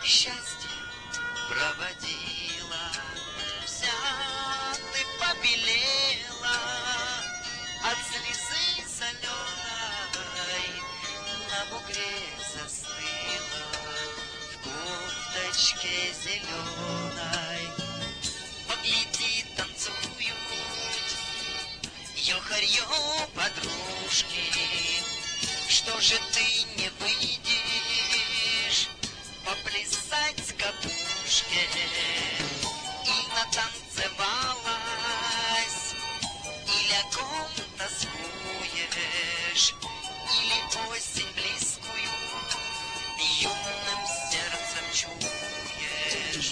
счастье проводила. Вся ты побелела от слезы соленой, на бугре застыла в кофточке зеленой. Погляди, танцуют ёхарё подружки. Что же ты не выйдешь поплясать с капушки? И натанцевалась, или о ком тоскуешь, или осень близкую юным сердцем чуешь.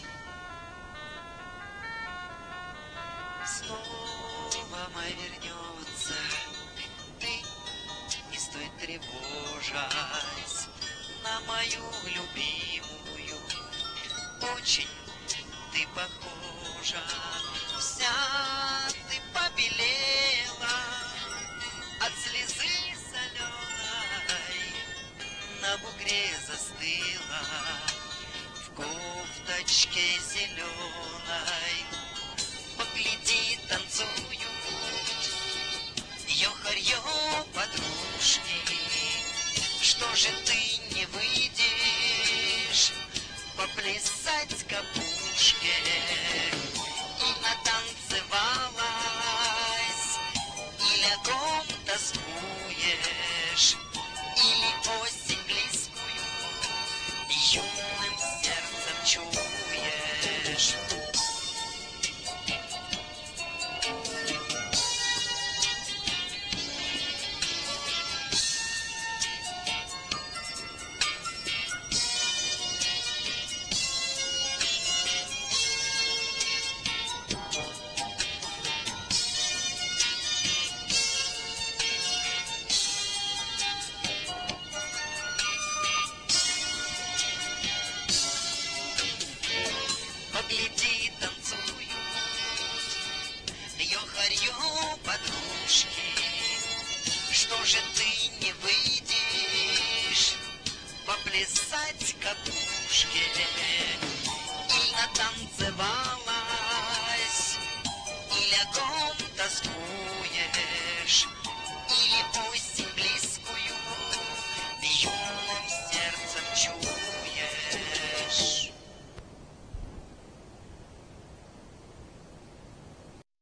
Снова май вернется, ты не стоит тревожась на мою любимую. Очень ты похожа, вся ты побелела от слезы соленой, на бугре застыла в кофточке зеленой. Погляди, танцуют ёхарё подружки. Что же ты не выйдешь поплясать с капушки? И натанцевалась, или о ком тоскуешь, или осень близкую юным сердцем чуешь. Погляди, танцуют ёхарё подружки. Что же ты не выйдешь поплясать капушки? И натанцевать,